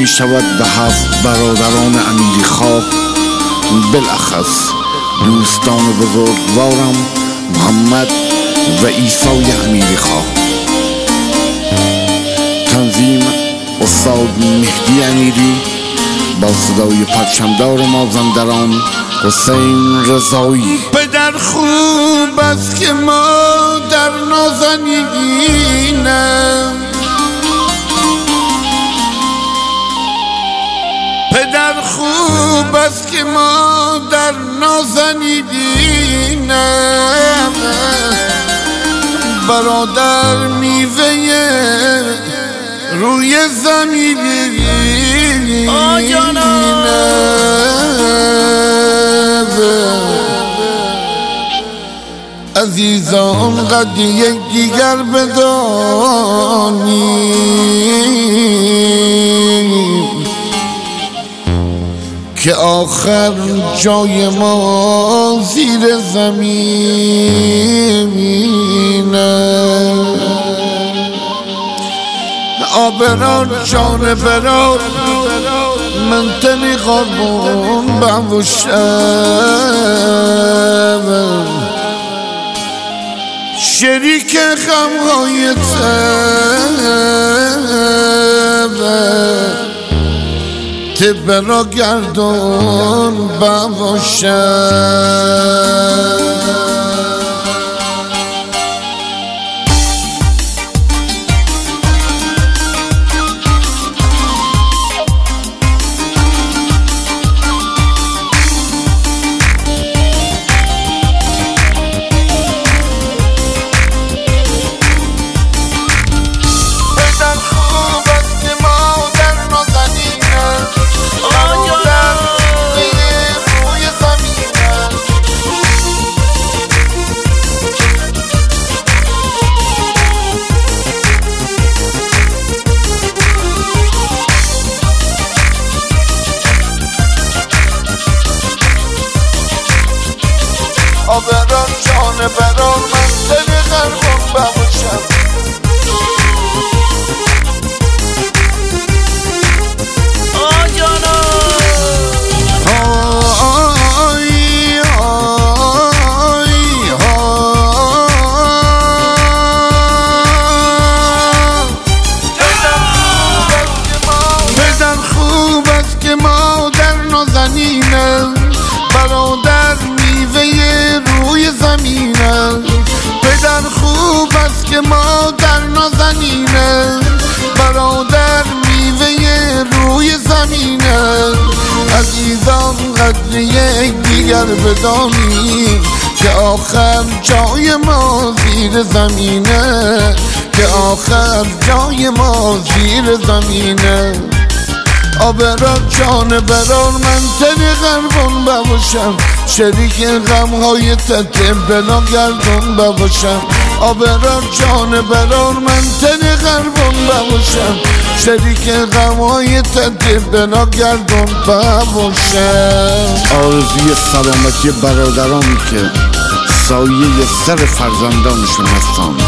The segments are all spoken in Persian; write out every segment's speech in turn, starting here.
شود به 7 برادران امیری خواه، بالاخص دوستان بزرگوارم محمد و عیسی امیری خواه. تنظیم استاد مهدی امیری با صدای پرچمدار مازندران حسین رضایی. پدر خوب است که مادر نازنینم، پدر خوب است که مادر نازنینم، برادر میوه روی زمینم. عزیزان قد یکدیگر بدانیم که آخر جای ما زیر زمینه. آبرار جان برار من تنی قربون بوشم، شریک غمهای تب را گردون بوشم. آبرار جان برار من تنی غربون بوشم، پدر خوب است که مادر نازنینم، برادر میوه روی زمینم. پدر خوب است که مادر نازنینم، برادر میوه روی زمینم. عزیزان قدر یکدیگر بدانیم که آخر جای ما زیر زمینه، که آخر جای ما زیر زمینه. آبرار جان برار من تنی غربون بوشم، شریک غمهای تته بنا گردون بوشم. آبرار جان برار من تنی غربون بوشم، شریک غمهای تته بنا گردون بوشم. آرزوی سلامتی برادران که سایه سر فرزندانشون هستند.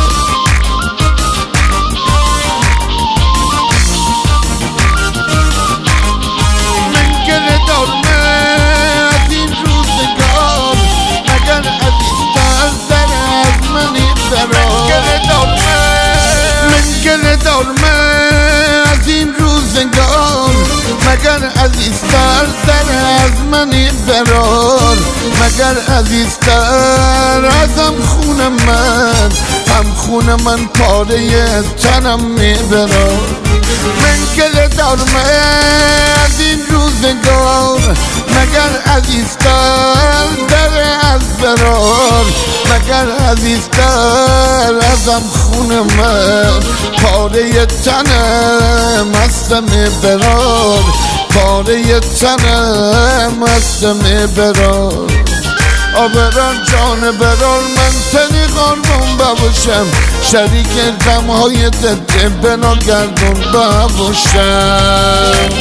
مگر عزیزتر در از منی برار، مگر عزیزتر ازم خون من، هم خون من پاره تنم میبرار. من گله دارم از این روزگار، مگر عزیزتر در از برار، مگر عزیزتر ازم خون من پاره تنم است میبرار، پاره تنم است میبرار. آبرار جان برار من تنی قربون بوشم، شریک غمهای دل بنا گردون بوشم.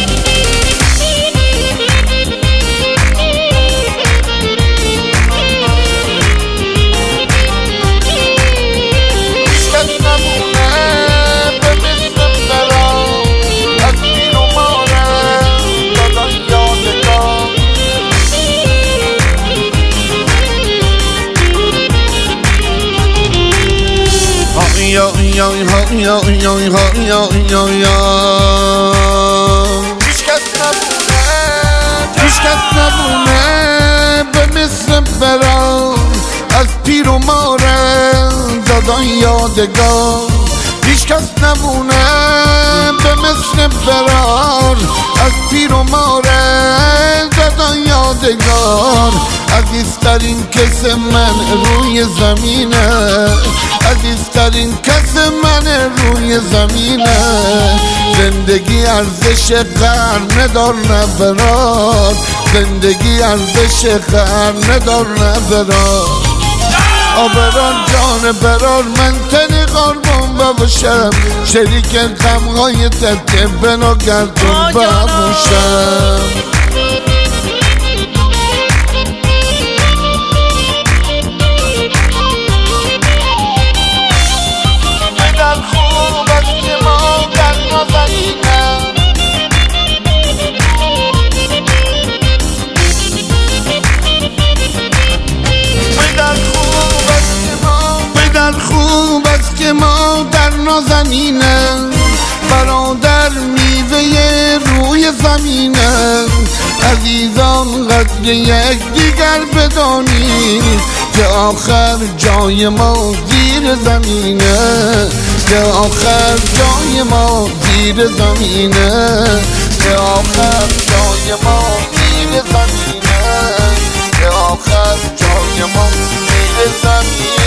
هیچکس نبونه به مثل فرار از پیر و مادر دادن یادگار. هیچکس نبونه به مثل فرار از پیر و مادر دادن یادگار. عزیزترین کس من روی زمینه، عزیزترین کس من روی زمینه. زندگی ارزش قرن دار نفرار، زندگی ارزش قرن دار نفرار. برار جان برار من تنی قربان بباشم، شریک غمهای ترک بنا گردون بباشم. خوب است که ما در نازنینه، برادر میوه روی زمینه. عزیزان قدر یک دیگر بدانید که آخر جای ما زیر زمینه، که آخر جای ما زیر زمینه، که آخر جای ما زیر زمینه، که آخر جای ما زیر زمینه.